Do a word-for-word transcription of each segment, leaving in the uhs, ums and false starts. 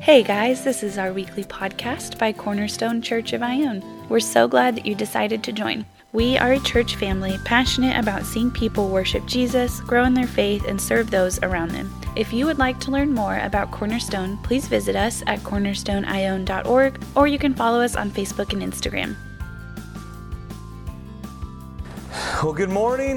Hey guys, this is our weekly podcast by Cornerstone Church of Ione. We're so glad that you decided to join. We are a church family passionate about seeing people worship Jesus, grow in their faith, and serve those around them. If you would like to learn more about Cornerstone, please visit us at cornerstone ione dot org, or you can follow us on Facebook and Instagram. Well, good morning.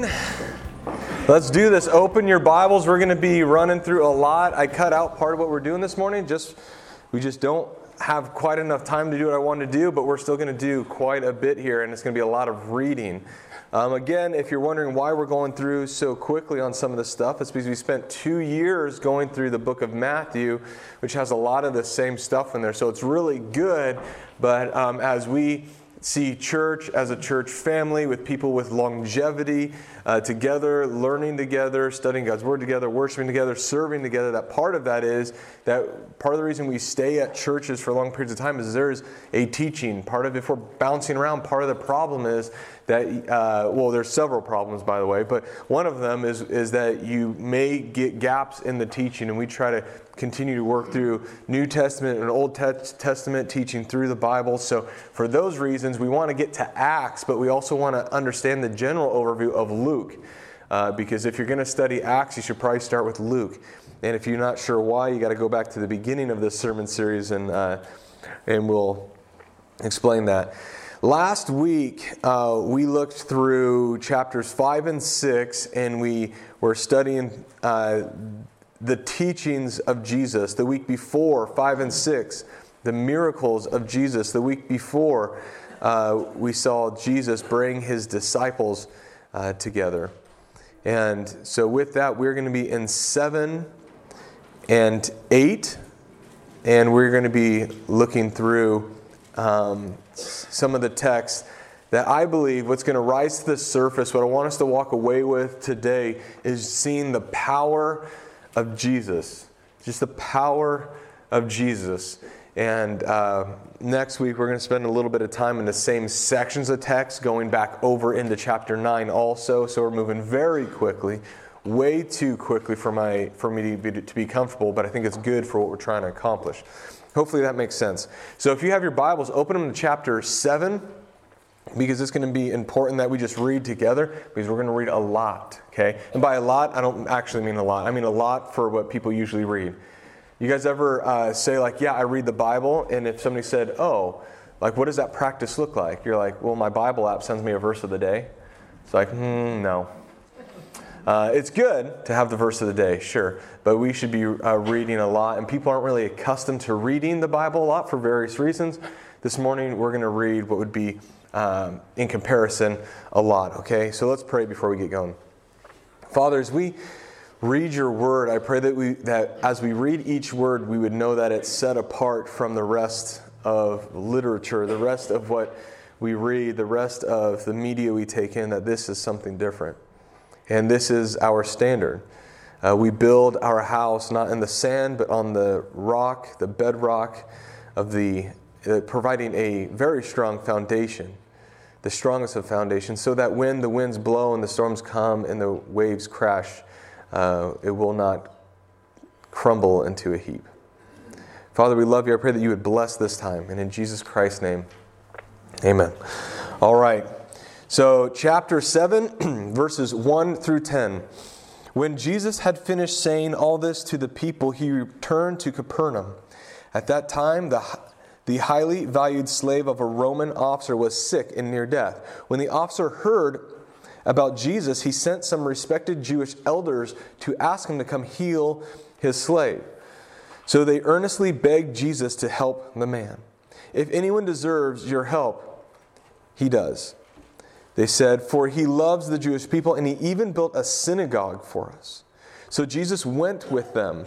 Let's do this. Open your Bibles. We're going to be running through a lot. I cut out part of what we're doing this morning. Just we just don't have quite enough time to do what I want to do, but we're still going to do quite a bit here, and it's going to be a lot of reading. Um, again, if you're wondering why we're going through so quickly on some of this stuff, it's because we spent two years going through the book of Matthew, which has a lot of the same stuff in there. So it's really good, but um, as we see church as a church family with people with longevity uh, together, learning together, studying God's Word together, worshiping together, serving together, that part of that is that part of the reason we stay at churches for long periods of time is there's a teaching. Part of if we're bouncing around, part of the problem is that, uh, well, there's several problems, by the way, but one of them is, is that you may get gaps in the teaching, and we try to continue to work through New Testament and Old Testament teaching through the Bible. So for those reasons, we want to get to Acts, but we also want to understand the general overview of Luke. Uh, because if you're going to study Acts, you should probably start with Luke. And if you're not sure why, you got to go back to the beginning of this sermon series, and uh, and we'll explain that. Last week, uh, we looked through chapters five and six, and we were studying uh, the teachings of Jesus. The week before, five and six, the miracles of Jesus. The week before, uh, we saw Jesus bring his disciples uh, together. And so with that, we're going to be in seven and eight, and we're going to be looking through um, some of the text that I believe what's going to rise to the surface, what I want us to walk away with today is seeing the power of Jesus, just the power of Jesus. And uh, next week we're going to spend a little bit of time in the same sections of text, going back over into chapter nine also. So we're moving very quickly, way too quickly for my for me to be, to be comfortable, but I think it's good for what we're trying to accomplish. Hopefully that makes sense. So if you have your Bibles, open them to chapter seven, because it's going to be important that we just read together, because we're going to read a lot, okay? And by a lot, I don't actually mean a lot. I mean a lot for what people usually read. You guys ever uh, say, like, yeah, I read the Bible, and if somebody said, oh, like, what does that practice look like? You're like, well, my Bible app sends me a verse of the day. It's like, hmm, no. Uh, it's good to have the verse of the day, sure, but we should be uh, reading a lot, and people aren't really accustomed to reading the Bible a lot for various reasons. This morning, we're going to read what would be Um, in comparison, a lot, okay? So let's pray before we get going. Father, as we read your word, I pray that we that as we read each word, we would know that it's set apart from the rest of literature, the rest of what we read, the rest of the media we take in, that this is something different. And this is our standard. Uh, we build our house not in the sand, but on the rock, the bedrock of the Uh, providing a very strong foundation, the strongest of foundations, so that when the winds blow and the storms come and the waves crash, uh, it will not crumble into a heap. Father, we love you. I pray that you would bless this time. And in Jesus Christ's name, amen. All right. So chapter seven, verses one through ten. When Jesus had finished saying all this to the people, he returned to Capernaum. At that time, the The highly valued slave of a Roman officer was sick and near death. When the officer heard about Jesus, he sent some respected Jewish elders to ask him to come heal his slave. So they earnestly begged Jesus to help the man. If anyone deserves your help, he does, they said, for he loves the Jewish people, and he even built a synagogue for us. So Jesus went with them.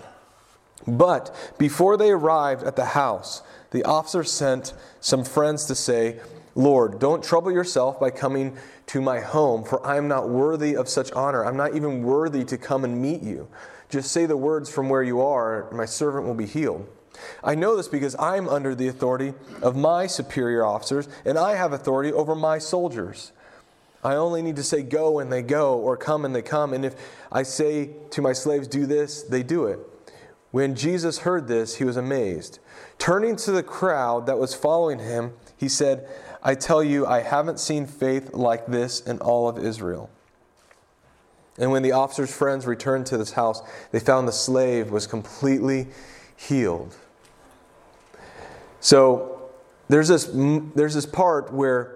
But before they arrived at the house, the officer sent some friends to say, Lord, don't trouble yourself by coming to my home, for I am not worthy of such honor. I'm not even worthy to come and meet you. Just say the words from where you are, and my servant will be healed. I know this because I am under the authority of my superior officers, and I have authority over my soldiers. I only need to say go and they go, or come and they come. And if I say to my slaves, do this, they do it. When Jesus heard this, he was amazed. Turning to the crowd that was following him, he said, I tell you, I haven't seen faith like this in all of Israel. And when the officer's friends returned to this house, they found the slave was completely healed. So there's this, there's this part where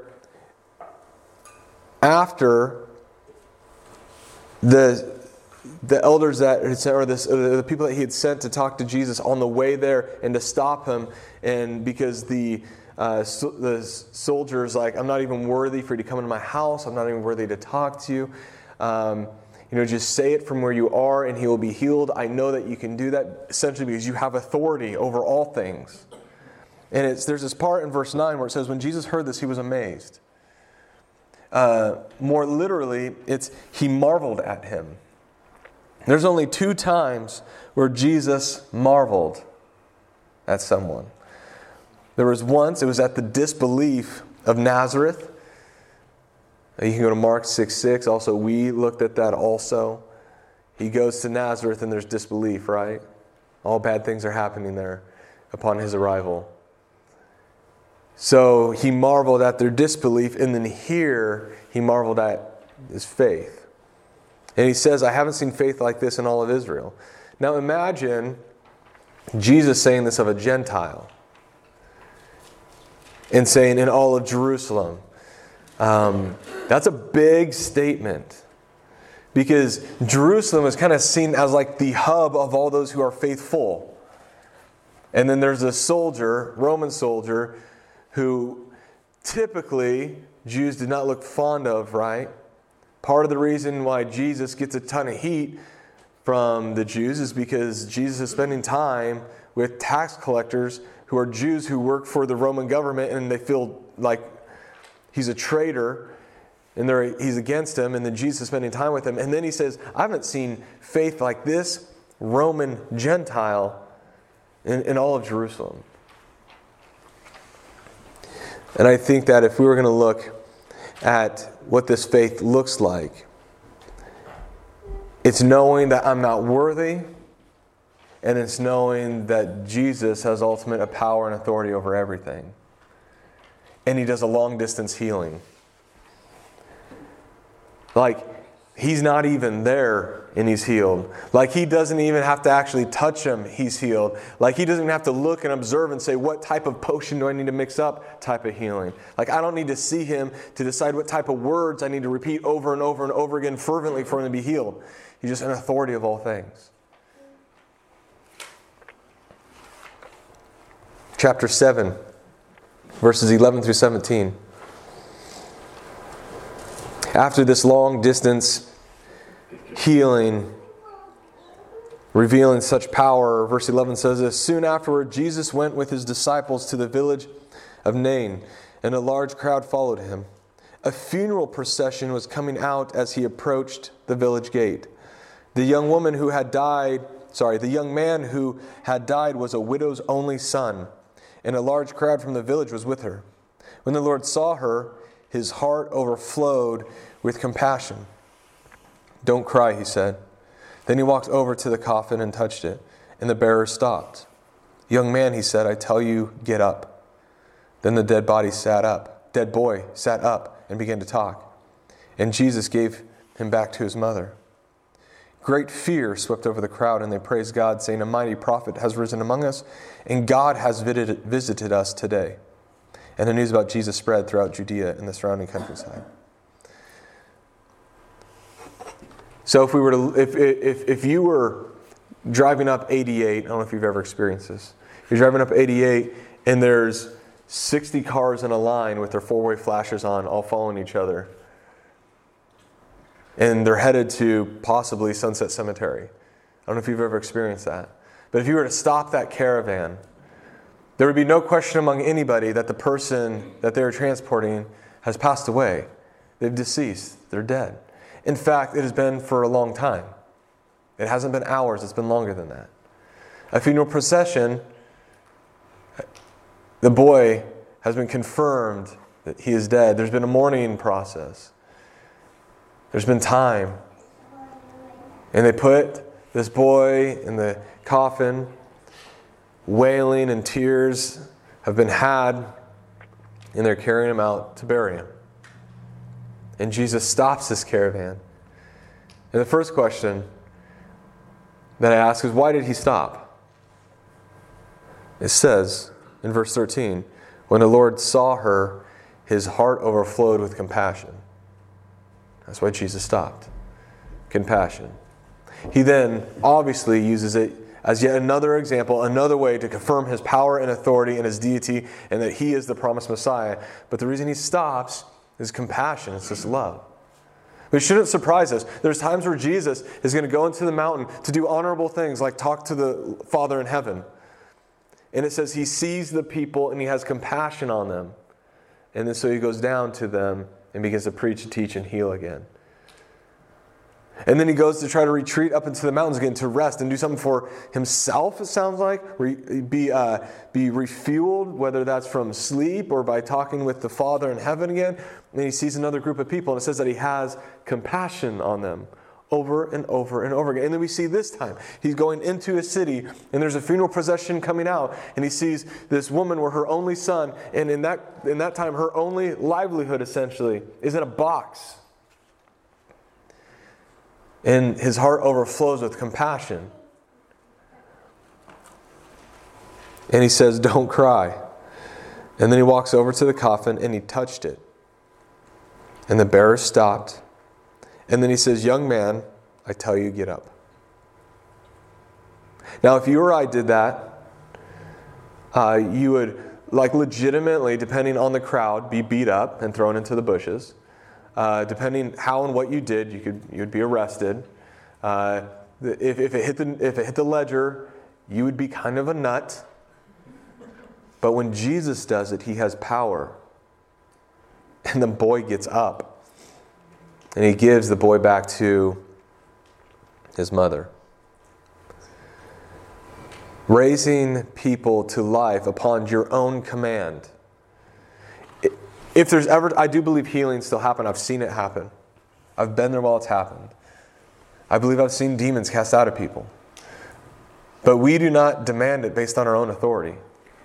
after the the elders that or this, or the people that he had sent to talk to Jesus on the way there and to stop him, and because the uh, so, the soldiers like, I'm not even worthy for you to come into my house. I'm not even worthy to talk to you. Um, you know, just say it from where you are, and he will be healed. I know that you can do that, essentially because you have authority over all things. And it's there's this part in verse nine where it says, when Jesus heard this, he was amazed. Uh, more literally, it's he marveled at him. There's only two times where Jesus marveled at someone. There was once, it was at the disbelief of Nazareth. You can go to Mark six six. Also, we looked at that also. He goes to Nazareth and there's disbelief, right? All bad things are happening there upon his arrival. So he marveled at their disbelief, and then here he marveled at his faith. And he says, I haven't seen faith like this in all of Israel. Now imagine Jesus saying this of a Gentile. And saying in all of Jerusalem. Um, that's a big statement. Because Jerusalem is kind of seen as like the hub of all those who are faithful. And then there's a soldier, Roman soldier, who typically Jews did not look fond of, right? Part of the reason why Jesus gets a ton of heat from the Jews is because Jesus is spending time with tax collectors who are Jews who work for the Roman government, and they feel like he's a traitor and they're, he's against him, and then Jesus is spending time with him. And then he says, I haven't seen faith like this Roman Gentile in, in all of Jerusalem. And I think that if we were going to look at what this faith looks like, it's knowing that I'm not worthy, and it's knowing that Jesus has ultimate power and authority over everything. And he does a long distance healing. Like, he's not even there and he's healed. Like, he doesn't even have to actually touch him, he's healed. Like, he doesn't even have to look and observe and say, what type of potion do I need to mix up? Type of healing. Like, I don't need to see him to decide what type of words I need to repeat over and over and over again fervently for him to be healed. He's just an authority of all things. Chapter seven, verses eleven through seventeen. After this long distance healing, revealing such power, verse eleven says this, soon afterward Jesus went with his disciples to the village of Nain, and a large crowd followed him. A funeral procession was coming out as he approached the village gate. The young woman who had died, sorry, the young man who had died was a widow's only son, and a large crowd from the village was with her. When the Lord saw her, his heart overflowed with compassion. Don't cry, he said. Then he walked over to the coffin and touched it, and the bearer stopped. Young man, he said, I tell you, get up. Then the dead body sat up. Dead boy sat up and began to talk. And Jesus gave him back to his mother. Great fear swept over the crowd, and they praised God, saying, a mighty prophet has risen among us, and God has visited us today. And the news about Jesus spread throughout Judea and the surrounding countryside. So if we were to, if if if you were driving up eighty-eight, I don't know if you've ever experienced this. You're driving up eighty-eight, and there's sixty cars in a line with their four-way flashers on, all following each other. And they're headed to possibly Sunset Cemetery. I don't know if you've ever experienced that. But if you were to stop that caravan, there would be no question among anybody that the person that they were transporting has passed away. They've deceased. They're dead. In fact, it has been for a long time. It hasn't been hours. It's been longer than that. A funeral procession, the boy has been confirmed that he is dead. There's been a mourning process. There's been time. And they put this boy in the coffin, wailing and tears have been had, and they're carrying him out to bury him. And Jesus stops this caravan. And the first question that I ask is, why did he stop? It says in verse thirteen, when the Lord saw her, his heart overflowed with compassion. That's why Jesus stopped. Compassion. He then obviously uses it as yet another example, another way to confirm his power and authority and his deity, and that he is the promised Messiah. But the reason he stops is compassion. It's just love. But it shouldn't surprise us. There's times where Jesus is going to go into the mountain to do honorable things, like talk to the Father in heaven. And it says he sees the people and he has compassion on them. And then so he goes down to them and begins to preach and teach and heal again. And then he goes to try to retreat up into the mountains again to rest and do something for himself, it sounds like. Re, be, uh, be refueled, whether that's from sleep or by talking with the Father in heaven again. And he sees another group of people, and it says that he has compassion on them over and over and over again. And then we see this time, he's going into a city, and there's a funeral procession coming out, and he sees this woman where her only son, and in that, in that time, her only livelihood, essentially, is in a box. And his heart overflows with compassion. And he says, don't cry. And then he walks over to the coffin and he touched it. And the bearer stopped. And then he says, young man, I tell you, get up. Now, if you or I did that, uh, you would, like legitimately, depending on the crowd, be beat up and thrown into the bushes. Uh, depending how and what you did, you could you'd be arrested. Uh, if, if it hit the if it hit the ledger, you would be kind of a nut. But when Jesus does it, he has power, and the boy gets up, and he gives the boy back to his mother. Raising people to life upon your own command. If there's ever, I do believe healing still happen. I've seen it happen. I've been there while it's happened. I believe I've seen demons cast out of people. But we do not demand it based on our own authority.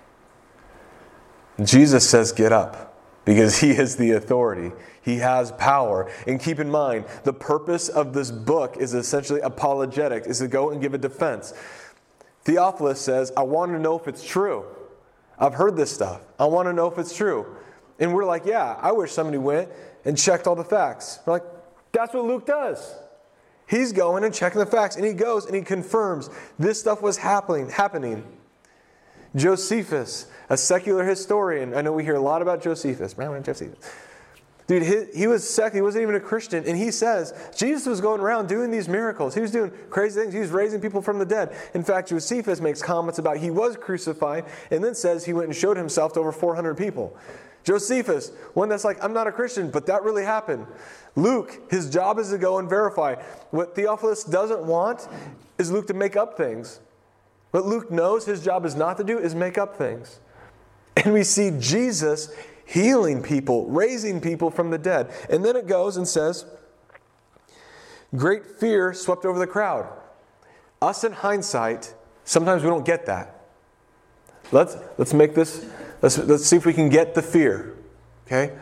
Jesus says, get up, because he is the authority. He has power. And keep in mind, the purpose of this book is essentially apologetic, is to go and give a defense. Theophilus says, I want to know if it's true. I've heard this stuff. I want to know if it's true. And we're like, yeah, I wish somebody went and checked all the facts. We're like, that's what Luke does. He's going and checking the facts. And he goes and he confirms this stuff was happening. happening. Josephus, a secular historian. I know we hear a lot about Josephus. Josephus. Dude, he, he was sec. He wasn't even a Christian. And he says, Jesus was going around doing these miracles. He was doing crazy things. He was raising people from the dead. In fact, Josephus makes comments about he was crucified and then says he went and showed himself to over four hundred people. Josephus, one that's like, I'm not a Christian, but that really happened. Luke, his job is to go and verify. What Theophilus doesn't want is Luke to make up things. What Luke knows his job is not to do is make up things. And we see Jesus healing people, raising people from the dead. And then it goes and says, great fear swept over the crowd. Us in hindsight, sometimes we don't get that. Let's, let's make this... Let's, let's see if we can get the fear. Okay?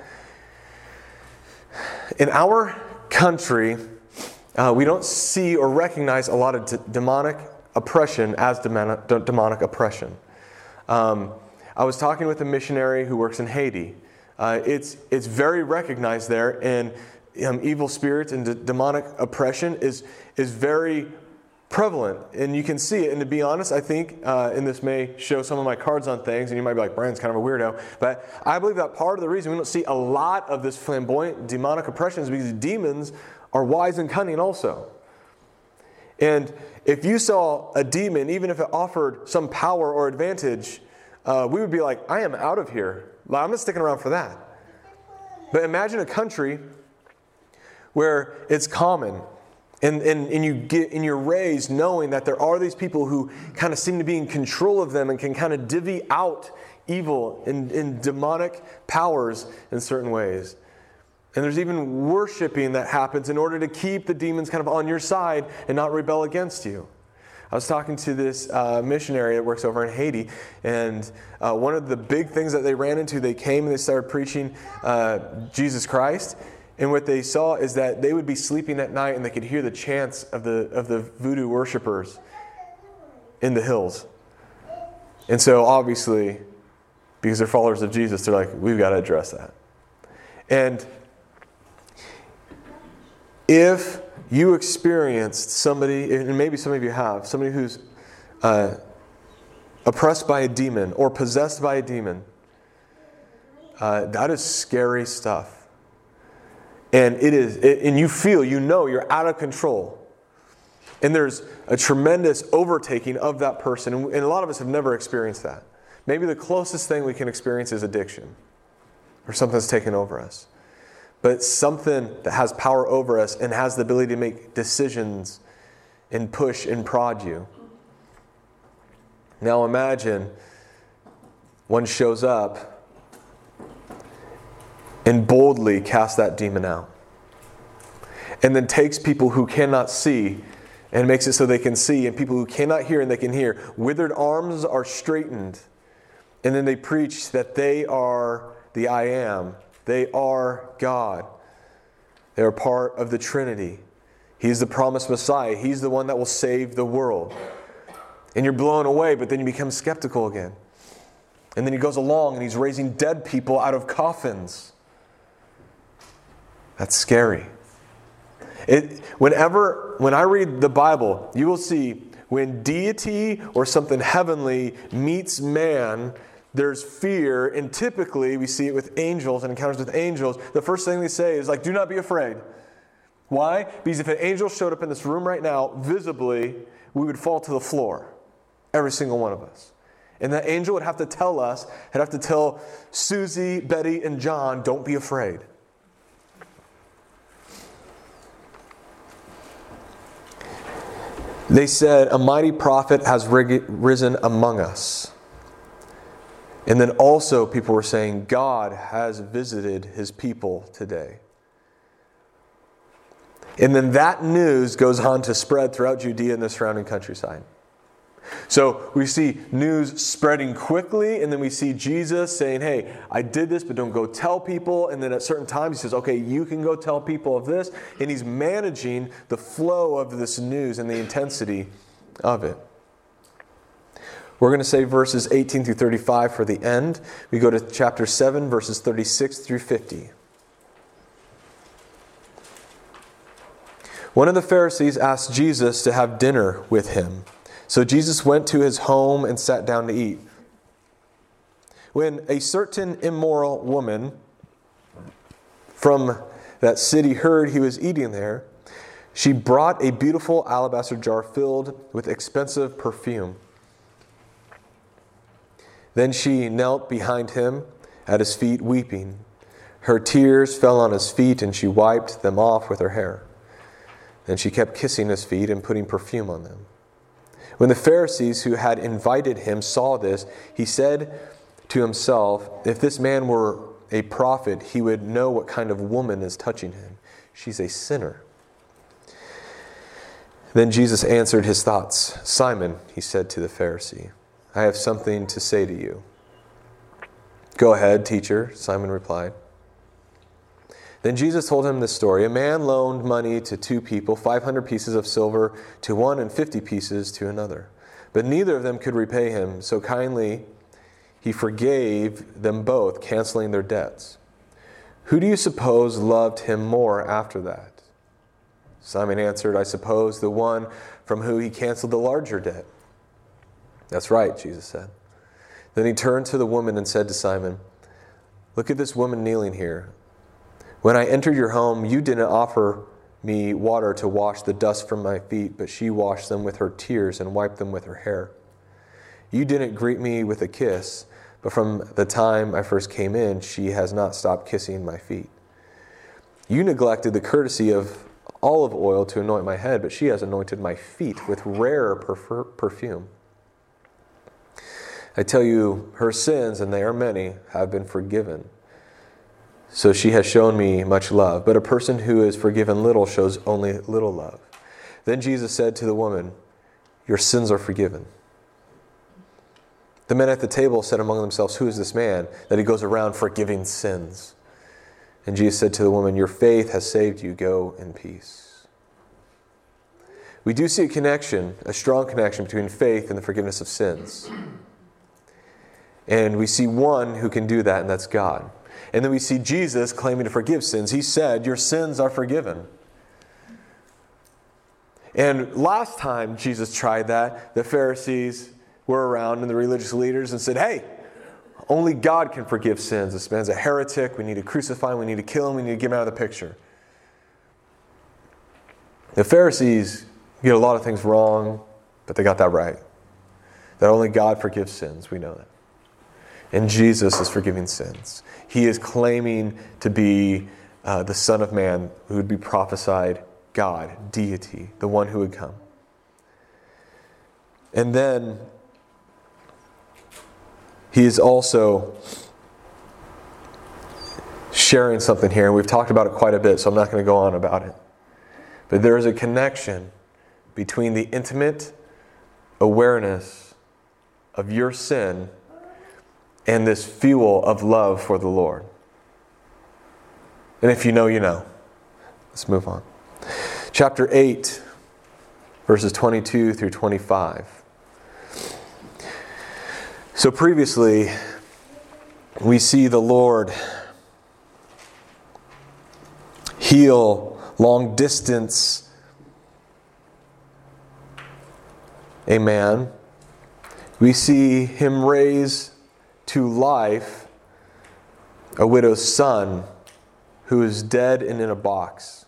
In our country, uh, we don't see or recognize a lot of d- demonic oppression as demonic, d- demonic oppression. Um, I was talking with a missionary who works in Haiti. Uh, it's it's very recognized there, and um, evil spirits and d- demonic oppression is is very prevalent, and you can see it. And to be honest, I think, uh, and this may show some of my cards on things, and you might be like, Brian's kind of a weirdo, but I believe that part of the reason we don't see a lot of this flamboyant demonic oppression is because demons are wise and cunning also. And if you saw a demon, even if it offered some power or advantage, uh, we would be like, I am out of here. I'm not sticking around for that. But imagine a country where it's common. And, and, and, you get, and you're raised knowing that there are these people who kind of seem to be in control of them and can kind of divvy out evil and, and demonic powers in certain ways. And there's even worshiping that happens in order to keep the demons kind of on your side and not rebel against you. I was talking to this uh, missionary that works over in Haiti, and uh, one of the big things that they ran into, they came and they started preaching uh, Jesus Christ, and what they saw is that they would be sleeping at night and they could hear the chants of the of the voodoo worshipers in the hills. And so obviously, because they're followers of Jesus, they're like, we've got to address that. And if you experienced somebody, and maybe some of you have, somebody who's uh, oppressed by a demon or possessed by a demon, uh, that is scary stuff. And it is, it, and you feel, you know, you're out of control. And there's a tremendous overtaking of that person. And, and a lot of us have never experienced that. Maybe the closest thing we can experience is addiction, or something that's taken over us. But something that has power over us and has the ability to make decisions and push and prod you. Now imagine one shows up and boldly casts that demon out. And then takes people who cannot see and makes it so they can see, and people who cannot hear and they can hear. Withered arms are straightened. And then they preach that they are the I Am. They are God. They are part of the Trinity. He's the promised Messiah. He's the one that will save the world. And you're blown away, but then you become skeptical again. And then he goes along and he's raising dead people out of coffins. That's scary. It, whenever, when I read the Bible, you will see when deity or something heavenly meets man, there's fear, and typically we see it with angels and encounters with angels. The first thing they say is like, do not be afraid. Why? Because if an angel showed up in this room right now, visibly, we would fall to the floor. Every single one of us. And that angel would have to tell us, would have to tell Susie, Betty, and John, don't be afraid. They said, a mighty prophet has risen among us. And then also people were saying, God has visited his people today. And then that news goes on to spread throughout Judea and the surrounding countryside. So we see news spreading quickly, and then we see Jesus saying, hey, I did this, but don't go tell people. And then at certain times he says, okay, you can go tell people of this. And he's managing the flow of this news and the intensity of it. We're going to say verses eighteen through thirty-five for the end. We go to chapter seven, verses thirty-six through fifty. One of the Pharisees asked Jesus to have dinner with him. So Jesus went to his home and sat down to eat. When a certain immoral woman from that city heard he was eating there, she brought a beautiful alabaster jar filled with expensive perfume. Then she knelt behind him at his feet weeping. Her tears fell on his feet and she wiped them off with her hair. Then she kept kissing his feet and putting perfume on them. When the Pharisees who had invited him saw this, he said to himself, if this man were a prophet, he would know what kind of woman is touching him. She's a sinner. Then Jesus answered his thoughts. Simon, he said to the Pharisee, I have something to say to you. Go ahead, teacher, Simon replied. Then Jesus told him this story. A man loaned money to two people, five hundred pieces of silver to one and fifty pieces to another. But neither of them could repay him, so kindly he forgave them both, canceling their debts. Who do you suppose loved him more after that? Simon answered, I suppose the one from whom he canceled the larger debt. That's right, Jesus said. Then he turned to the woman and said to Simon, look at this woman kneeling here. When I entered your home, you didn't offer me water to wash the dust from my feet, but she washed them with her tears and wiped them with her hair. You didn't greet me with a kiss, but from the time I first came in, she has not stopped kissing my feet. You neglected the courtesy of olive oil to anoint my head, but she has anointed my feet with rare perfume. I tell you, her sins, and they are many, have been forgiven. So she has shown me much love. But a person who is forgiven little shows only little love. Then Jesus said to the woman, your sins are forgiven. The men at the table said among themselves, who is this man that he goes around forgiving sins? And Jesus said to the woman, your faith has saved you. Go in peace. We do see a connection, a strong connection between faith and the forgiveness of sins. And we see one who can do that, and that's God. And then we see Jesus claiming to forgive sins. He said, your sins are forgiven. And last time Jesus tried that, the Pharisees were around and the religious leaders and said, hey, only God can forgive sins. This man's a heretic. We need to crucify him. We need to kill him. We need to get him out of the picture. The Pharisees get a lot of things wrong, but they got that right. That only God forgives sins. We know that. And Jesus is forgiving sins. He is claiming to be uh, the Son of Man who would be prophesied God, deity, the one who would come. And then he is also sharing something here, and we've talked about it quite a bit, so I'm not going to go on about it. But there is a connection between the intimate awareness of your sin and this fuel of love for the Lord. And if you know, you know. Let's move on. Chapter eight, verses twenty-two through twenty-five. So previously, we see the Lord heal long distance a man. We see him raise to life a widow's son who is dead and in a box.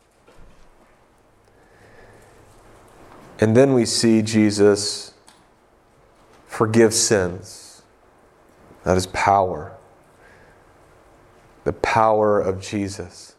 And then we see Jesus forgive sins. That is power. The power of Jesus.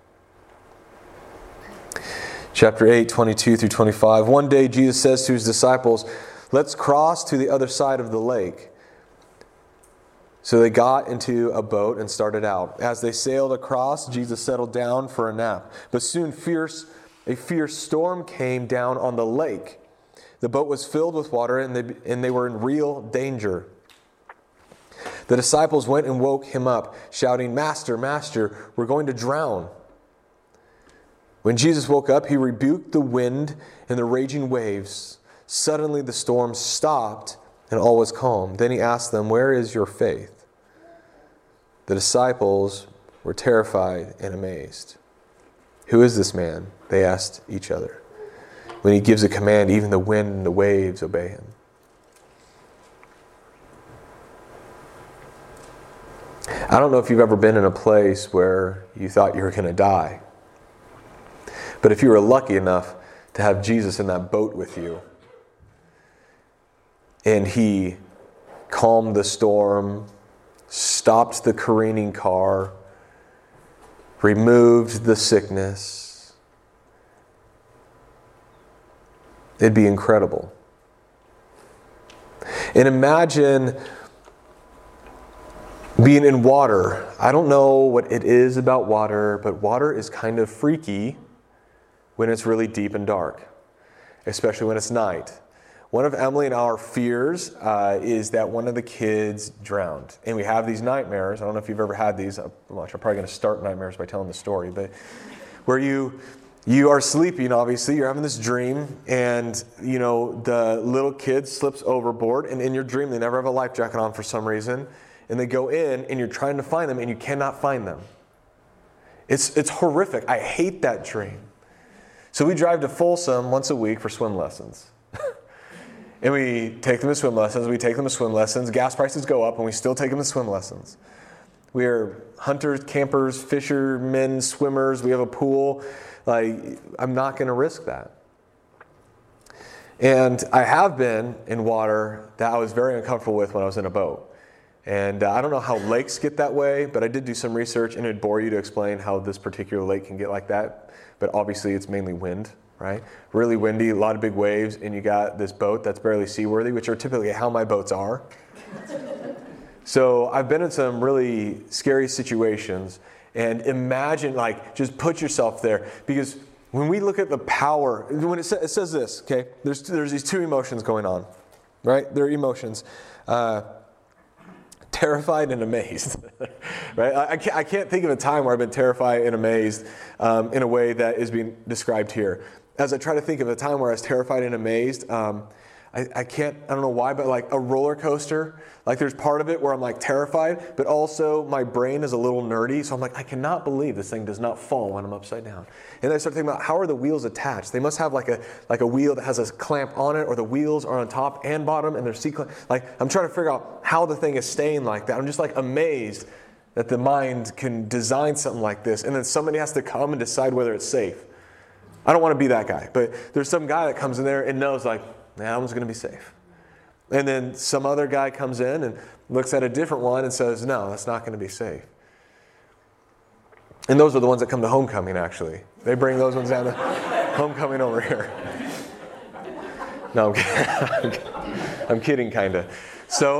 Chapter eight, twenty-two through twenty-five. One day Jesus says to his disciples, let's cross to the other side of the lake. So they got into a boat and started out. As they sailed across, Jesus settled down for a nap. But soon fierce, a fierce storm came down on the lake. The boat was filled with water, and they, and they were in real danger. The disciples went and woke him up, shouting, Master, Master, we're going to drown. When Jesus woke up, he rebuked the wind and the raging waves. Suddenly the storm stopped, and all was calm. Then he asked them, where is your faith? The disciples were terrified and amazed. Who is this man? They asked each other. When he gives a command, even the wind and the waves obey him. I don't know if you've ever been in a place where you thought you were going to die. But if you were lucky enough to have Jesus in that boat with you, and he calmed the storm, stopped the careening car, removed the sickness, it'd be incredible. And imagine being in water. I don't know what it is about water, but water is kind of freaky when it's really deep and dark, especially when it's night. One of Emily and our fears uh, is that one of the kids drowned. And we have these nightmares. I don't know if you've ever had these. I'm probably going to start nightmares by telling the story. But where you you are sleeping, obviously. You're having this dream. And, you know, the little kid slips overboard. And in your dream, they never have a life jacket on for some reason. And they go in, and you're trying to find them, and you cannot find them. It's, it's horrific. I hate that dream. So we drive to Folsom once a week for swim lessons. And we take them to swim lessons. We take them to swim lessons. Gas prices go up, and we still take them to swim lessons. We are hunters, campers, fishermen, swimmers. We have a pool. Like, I'm not going to risk that. And I have been in water that I was very uncomfortable with when I was in a boat. And uh, I don't know how lakes get that way, but I did do some research, and it'd bore you to explain how this particular lake can get like that. But obviously, it's mainly wind. Right? Really windy, a lot of big waves, and you got this boat that's barely seaworthy, which are typically how my boats are. So I've been in some really scary situations, and imagine, like, just put yourself there, because when we look at the power, when it, sa- it says this, okay, there's, there's these two emotions going on, right? There are emotions. Uh, terrified and amazed, right? I, I, can't, I can't think of a time where I've been terrified and amazed um, in a way that is being described here. As I try to think of a time where I was terrified and amazed, um, I, I can't, I don't know why, but like a roller coaster, like there's part of it where I'm like terrified, but also my brain is a little nerdy. So I'm like, I cannot believe this thing does not fall when I'm upside down. And I start thinking about, how are the wheels attached? They must have like a like a wheel that has a clamp on it, or the wheels are on top and bottom and they're sequence. Like I'm trying to figure out how the thing is staying like that. I'm just like amazed that the mind can design something like this. And then somebody has to come and decide whether it's safe. I don't want to be that guy, but there's some guy that comes in there and knows like, that one's going to be safe. And then some other guy comes in and looks at a different one and says, no, that's not going to be safe. And those are the ones that come to homecoming, actually. They bring those ones down to homecoming over here. No, I'm kidding, I'm kidding kind of. So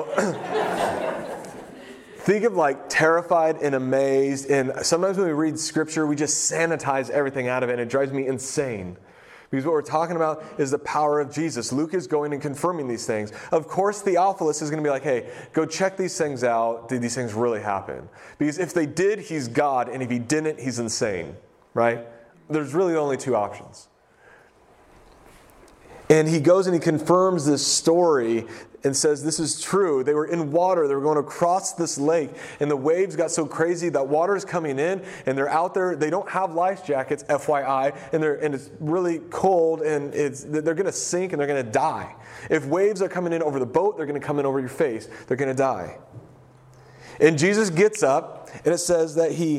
think of like terrified and amazed. And sometimes when we read Scripture, we just sanitize everything out of it, and it drives me insane. Because what we're talking about is the power of Jesus. Luke is going and confirming these things. Of course, Theophilus is going to be like, hey, go check these things out. Did these things really happen? Because if they did, he's God. And if he didn't, he's insane. Right? There's really only two options. And he goes and he confirms this story and says this is true. They were in water. They were going across this lake. And the waves got so crazy that water is coming in. And they're out there. They don't have life jackets, F Y I. And, they're, and it's really cold. And it's, they're going to sink and they're going to die. If waves are coming in over the boat, they're going to come in over your face. They're going to die. And Jesus gets up. And it says that he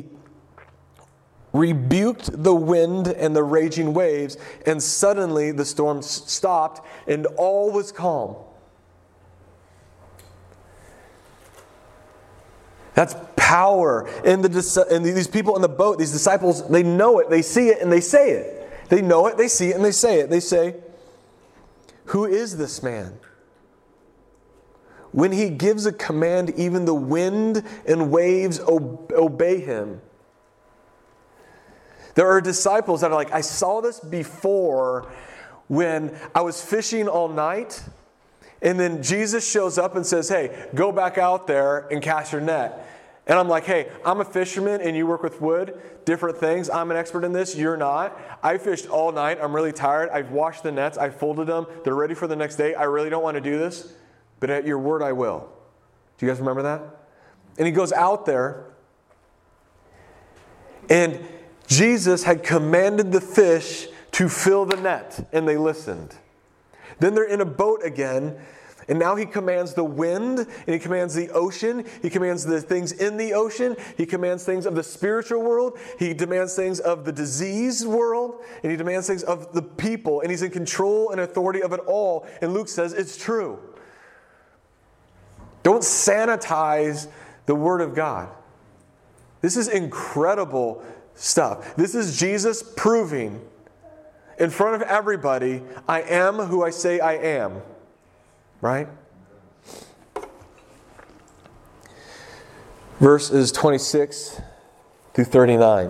rebuked the wind and the raging waves, and suddenly the storm stopped and all was calm. That's power. And, the, and these people in the boat, these disciples, they know it, they see it, and they say it. They know it, they see it, and they say it. They say, who is this man? When he gives a command, even the wind and waves obey him. There are disciples that are like, I saw this before when I was fishing all night, and then Jesus shows up and says, hey, go back out there and cast your net. And I'm like, hey, I'm a fisherman and you work with wood, different things. I'm an expert in this. You're not. I fished all night. I'm really tired. I've washed the nets. I've folded them. They're ready for the next day. I really don't want to do this, but at your word I will. Do you guys remember that? And he goes out there, and Jesus had commanded the fish to fill the net, and they listened. Then they're in a boat again, and now he commands the wind, and he commands the ocean. He commands the things in the ocean. He commands things of the spiritual world. He demands things of the diseased world, and he demands things of the people, and he's in control and authority of it all. And Luke says it's true. Don't sanitize the Word of God. This is incredible stuff. This is Jesus proving in front of everybody, I am who I say I am. Right? Verses twenty-six through thirty-nine.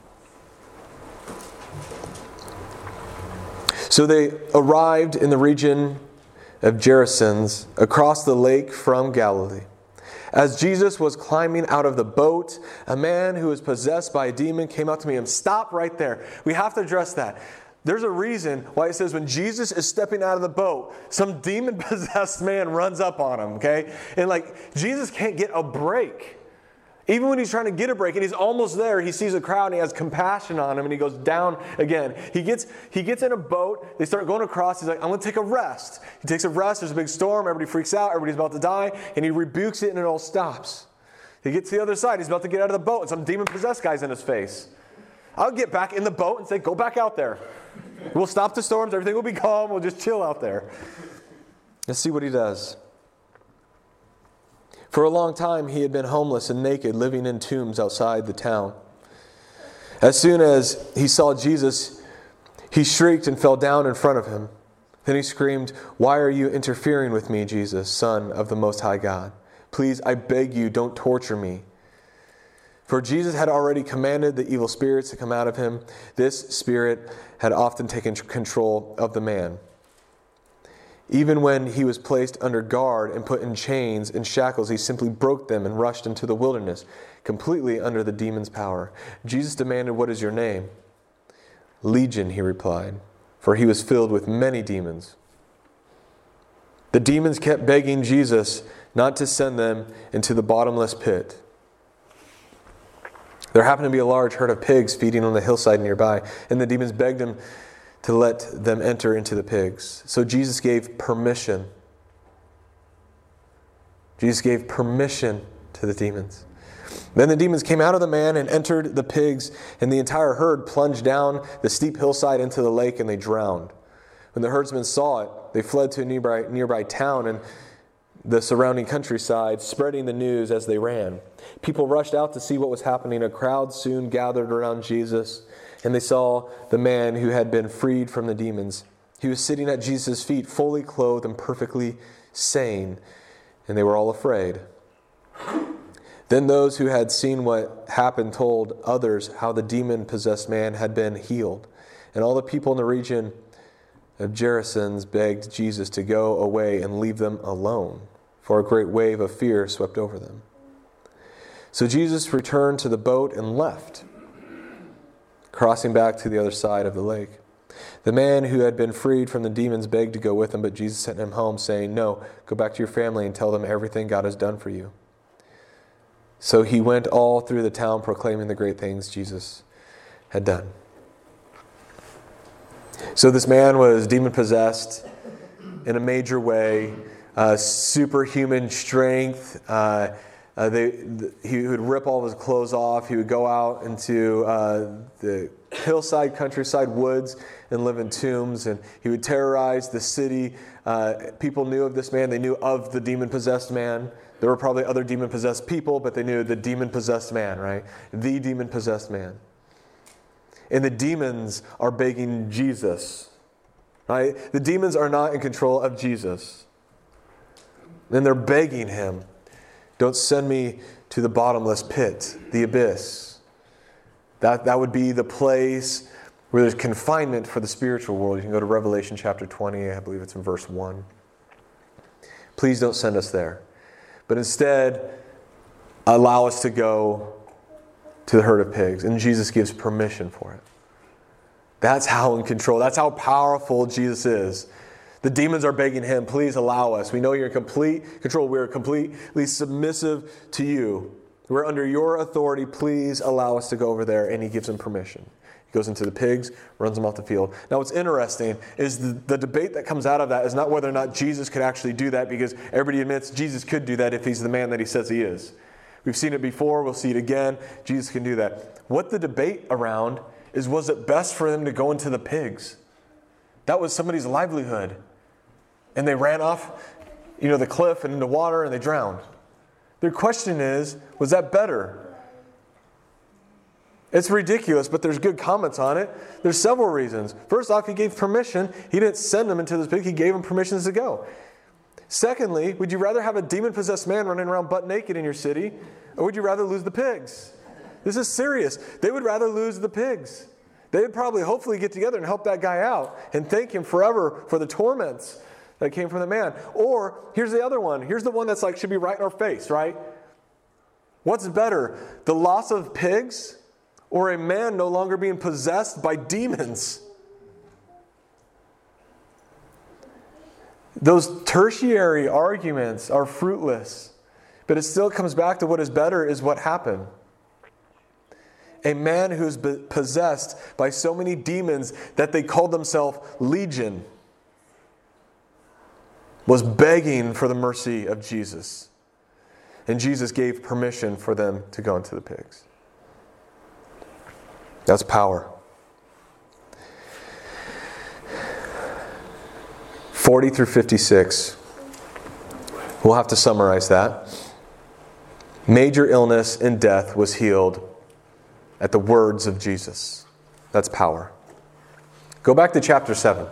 So they arrived in the region of Gerasenes, across the lake from Galilee. As Jesus was climbing out of the boat, a man who was possessed by a demon came up to me and stop right there. We have to address that. There's a reason why it says when Jesus is stepping out of the boat, some demon-possessed man runs up on him, okay? And like, Jesus can't get a break. Even when he's trying to get a break and he's almost there, he sees a crowd and he has compassion on him and he goes down again. He gets he gets in a boat. They start going across. He's like, I'm going to take a rest. He takes a rest. There's a big storm. Everybody freaks out. Everybody's about to die. And he rebukes it and it all stops. He gets to the other side. He's about to get out of the boat and some demon-possessed guy's in his face. I'll get back in the boat and say, go back out there. We'll stop the storms. Everything will be calm. We'll just chill out there. Let's see what he does. For a long time, he had been homeless and naked, living in tombs outside the town. As soon as he saw Jesus, he shrieked and fell down in front of him. Then he screamed, "Why are you interfering with me, Jesus, Son of the Most High God? Please, I beg you, don't torture me." For Jesus had already commanded the evil spirits to come out of him. This spirit had often taken control of the man. Even when he was placed under guard and put in chains and shackles, he simply broke them and rushed into the wilderness, completely under the demon's power. Jesus demanded, "What is your name?" "Legion," he replied, for he was filled with many demons. The demons kept begging Jesus not to send them into the bottomless pit. There happened to be a large herd of pigs feeding on the hillside nearby, and the demons begged him to let them enter into the pigs. So Jesus gave permission. Jesus gave permission to the demons. Then the demons came out of the man and entered the pigs, and the entire herd plunged down the steep hillside into the lake, and they drowned. When the herdsmen saw it, they fled to a nearby, nearby town and the surrounding countryside, spreading the news as they ran. People rushed out to see what was happening. A crowd soon gathered around Jesus, and they saw the man who had been freed from the demons. He was sitting at Jesus' feet, fully clothed and perfectly sane, and they were all afraid. Then those who had seen what happened told others how the demon-possessed man had been healed. And all the people in the region of Gerasenes begged Jesus to go away and leave them alone, for a great wave of fear swept over them. So Jesus returned to the boat and left, crossing back to the other side of the lake. The man who had been freed from the demons begged to go with him, but Jesus sent him home, saying, "No, go back to your family and tell them everything God has done for you." So he went all through the town proclaiming the great things Jesus had done. So this man was demon-possessed in a major way, uh, superhuman strength. Uh, uh, they, th- he would rip all of his clothes off. He would go out into uh, the hillside, countryside, woods, and live in tombs. And he would terrorize the city. Uh, people knew of this man. They knew of the demon-possessed man. There were probably other demon-possessed people, but they knew the demon-possessed man, right? The demon-possessed man. And the demons are begging Jesus, right? The demons are not in control of Jesus. And they're begging him, "Don't send me to the bottomless pit, the abyss." That, that would be the place where there's confinement for the spiritual world. You can go to Revelation chapter twenty, I believe it's in verse one. Please don't send us there. But instead, allow us to go to the herd of pigs. And Jesus gives permission for it. That's how in control. That's how powerful Jesus is. The demons are begging him, "Please allow us. We know you're in complete control. We're completely submissive to you. We're under your authority. Please allow us to go over there." And he gives them permission. He goes into the pigs, runs them off the field. Now what's interesting is the, the debate that comes out of that is not whether or not Jesus could actually do that, because everybody admits Jesus could do that if he's the man that he says he is. We've seen it before. We'll see it again. Jesus can do that. What the debate around is, was it best for them to go into the pigs? That was somebody's livelihood. And they ran off, you know, the cliff and into water and they drowned. Their question is, was that better? It's ridiculous, but there's good comments on it. There's several reasons. First off, he gave permission. He didn't send them into this pig. He gave them permissions to go. Secondly, would you rather have a demon-possessed man running around butt naked in your city, or would you rather lose the pigs? This is serious. They would rather lose the pigs. They would probably hopefully get together and help that guy out and thank him forever for the torments that came from the man. Or, here's the other one. Here's the one that's like, should be right in our face, right? What's better, the loss of pigs or a man no longer being possessed by demons? Those tertiary arguments are fruitless, but it still comes back to what is better is what happened. A man who's possessed by so many demons that they called themselves Legion was begging for the mercy of Jesus. And Jesus gave permission for them to go into the pigs. That's power. forty through fifty-six. We'll have to summarize that. Major illness and death was healed at the words of Jesus. That's power. Go back to chapter seven.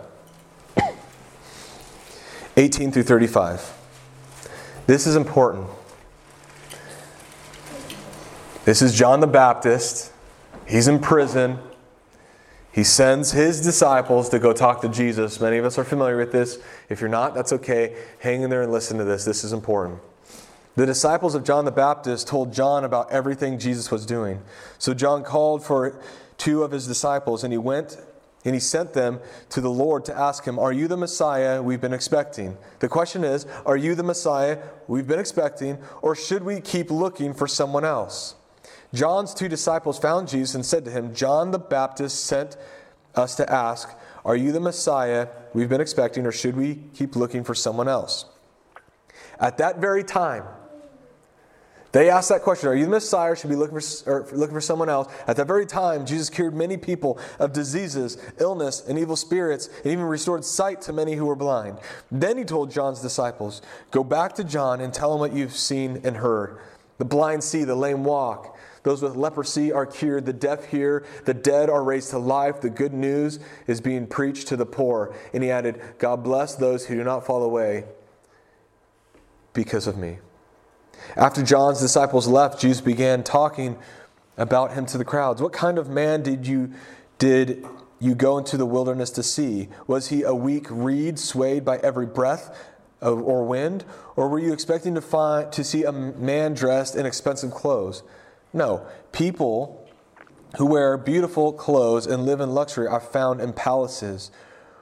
eighteen through thirty-five. This is important. This is John the Baptist. He's in prison. He sends his disciples to go talk to Jesus. Many of us are familiar with this. If you're not, that's okay. Hang in there and listen to this. This is important. The disciples of John the Baptist told John about everything Jesus was doing. So John called for two of his disciples, and he went and he sent them to the Lord to ask him, "Are you the Messiah we've been expecting?" The question is, are you the Messiah we've been expecting, or should we keep looking for someone else? John's two disciples found Jesus and said to him, "John the Baptist sent us to ask, are you the Messiah we've been expecting, or should we keep looking for someone else?" At that very time, they asked that question, are you the Messiah, or should we be looking for, or looking for someone else? At that very time, Jesus cured many people of diseases, illness, and evil spirits, and even restored sight to many who were blind. Then he told John's disciples, "Go back to John and tell him what you've seen and heard. The blind see, the lame walk. Those with leprosy are cured, the deaf hear, the dead are raised to life. The good news is being preached to the poor." And he added, "God bless those who do not fall away because of me." After John's disciples left, Jesus began talking about him to the crowds. "What kind of man did you did you go into the wilderness to see? Was he a weak reed swayed by every breath of, or wind? Or were you expecting to find to see a man dressed in expensive clothes? No, people who wear beautiful clothes and live in luxury are found in palaces.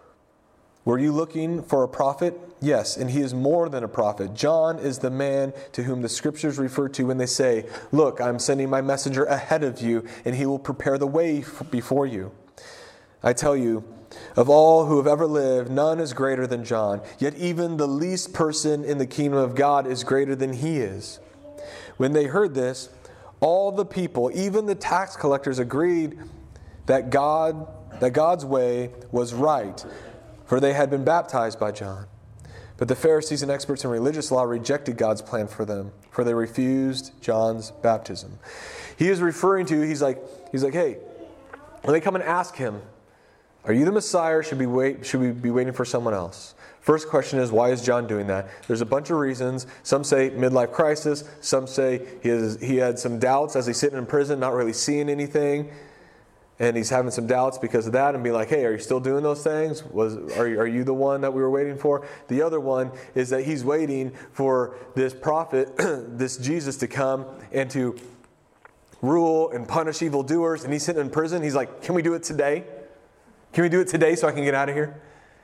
Were you looking for a prophet? Yes, and he is more than a prophet. John is the man to whom the scriptures refer to when they say, 'Look, I'm sending my messenger ahead of you, and he will prepare the way before you.' I tell you, of all who have ever lived, none is greater than John. Yet even the least person in the kingdom of God is greater than he is." When they heard this, all the people, even the tax collectors, agreed that God, that God's way was right, for they had been baptized by John. But the Pharisees and experts in religious law rejected God's plan for them, for they refused John's baptism. He is referring to, he's like, he's like, hey, when they come and ask him, "Are you the Messiah, or should we wait, should we be waiting for someone else?" First question is, why is John doing that? There's a bunch of reasons. Some say midlife crisis. Some say he has, he had some doubts as he's sitting in prison, not really seeing anything. And he's having some doubts because of that, and be like, "Hey, are you still doing those things? Was are you, are you the one that we were waiting for?" The other one is that he's waiting for this prophet, this Jesus, to come and to rule and punish evildoers. And he's sitting in prison. He's like, "Can we do it today? Can we do it today so I can get out of here?"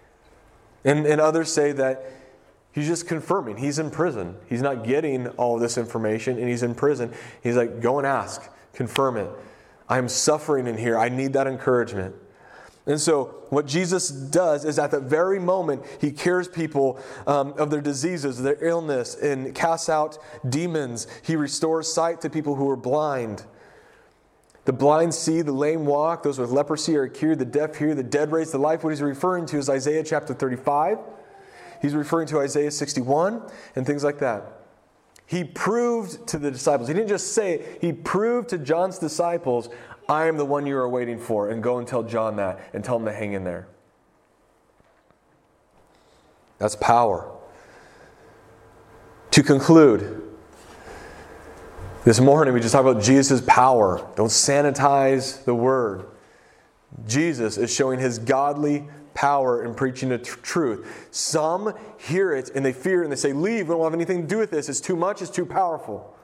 And, and others say that he's just confirming. He's in prison. He's not getting all of this information, and he's in prison. He's like, "Go and ask. Confirm it. I'm suffering in here. I need that encouragement." And so what Jesus does is at that very moment, he cures people um, of their diseases, their illness, and casts out demons. He restores sight to people who are blind. The blind see, the lame walk, those with leprosy are cured, the deaf hear, the dead raised to life. What he's referring to is Isaiah chapter thirty-five. He's referring to Isaiah sixty-one and things like that. He proved to the disciples, he didn't just say it, he proved to John's disciples, "I am the one you are waiting for," and go and tell John that and tell him to hang in there. That's power. To conclude, this morning we just talked about Jesus' power. Don't sanitize the word. Jesus is showing his godly power in preaching the tr- truth. Some hear it and they fear it and they say, "Leave, we don't have anything to do with this. It's too much, it's too powerful."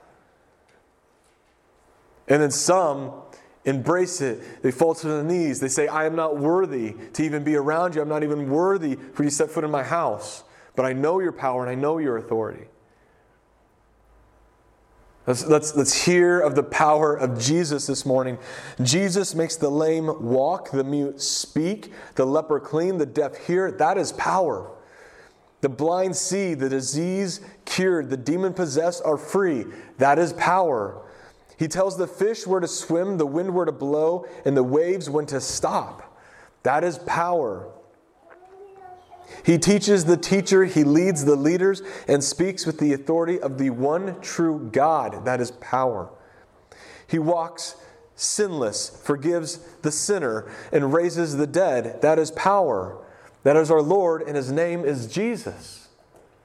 And then some embrace it. They fall to their knees. They say, "I am not worthy to even be around you. I'm not even worthy for you to set foot in my house. But I know your power and I know your authority." Let's, let's, let's hear of the power of Jesus this morning. Jesus makes the lame walk, the mute speak, the leper clean, the deaf hear. That is power. The blind see, the disease cured, the demon-possessed are free. That is power. He tells the fish where to swim, the wind where to blow, and the waves when to stop. That is power. He teaches the teacher, he leads the leaders, and speaks with the authority of the one true God. That is power. He walks sinless, forgives the sinner, and raises the dead. That is power. That is our Lord, and his name is Jesus.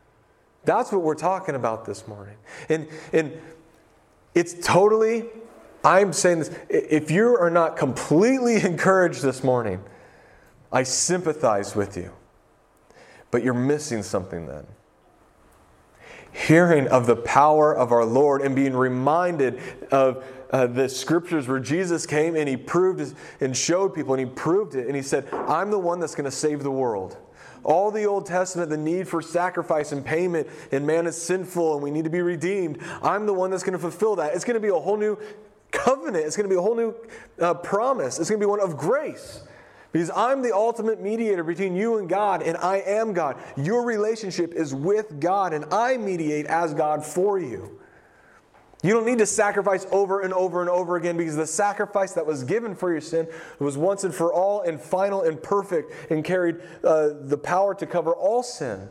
That's what we're talking about this morning. And, and it's totally I'm saying this, if you are not completely encouraged this morning, I sympathize with you. But you're missing something then. Hearing of the power of our Lord and being reminded of uh, the scriptures where Jesus came and he proved and showed people and he proved it and he said, I'm the one that's going to save the world. All the Old Testament, the need for sacrifice and payment, and man is sinful and we need to be redeemed. I'm the one that's going to fulfill that. It's going to be a whole new covenant. It's going to be a whole new uh, promise. It's going to be one of grace. Because I'm the ultimate mediator between you and God, and I am God. Your relationship is with God, and I mediate as God for you. You don't need to sacrifice over and over and over again, because the sacrifice that was given for your sin was once and for all and final and perfect and carried uh, the power to cover all sin.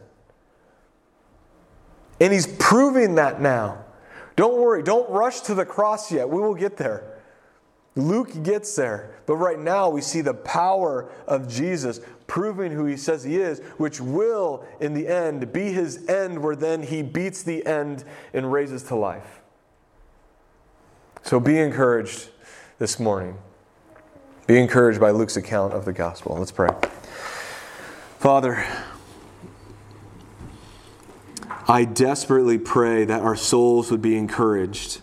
And He's proving that now. Don't worry. Don't rush to the cross yet. We will get there. Luke gets there. But right now we see the power of Jesus proving who He says He is, which will, in the end, be His end, where then He beats the end and raises to life. So be encouraged this morning. Be encouraged by Luke's account of the gospel. Let's pray. Father, I desperately pray that our souls would be encouraged.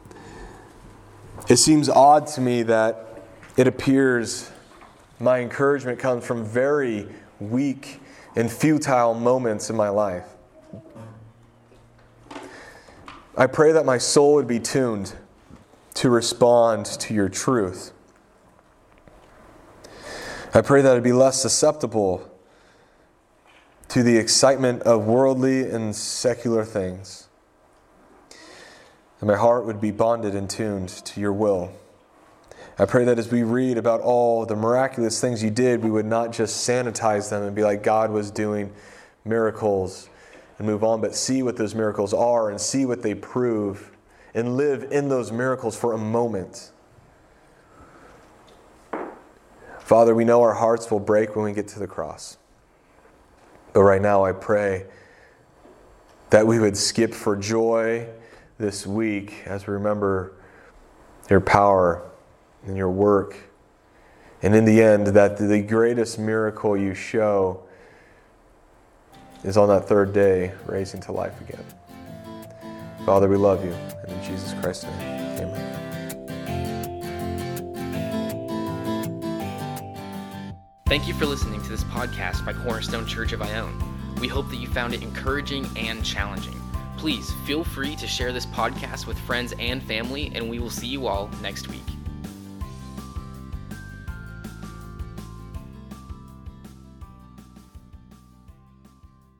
It seems odd to me that it appears my encouragement comes from very weak and futile moments in my life. I pray that my soul would be tuned to respond to your truth. I pray that it would be less susceptible to the excitement of worldly and secular things. And my heart would be bonded and tuned to your will. I pray that as we read about all the miraculous things you did, we would not just sanitize them and be like God was doing miracles and move on, but see what those miracles are and see what they prove and live in those miracles for a moment. Father, we know our hearts will break when we get to the cross. But right now I pray that we would skip for joy this week as we remember your power and your work. And in the end, that the greatest miracle you show is on that third day, raising to life again. Father, we love you. And in Jesus Christ's name, amen. Thank you for listening to this podcast by Cornerstone Church of Ione. We hope that you found it encouraging and challenging. Please feel free to share this podcast with friends and family, and we will see you all next week.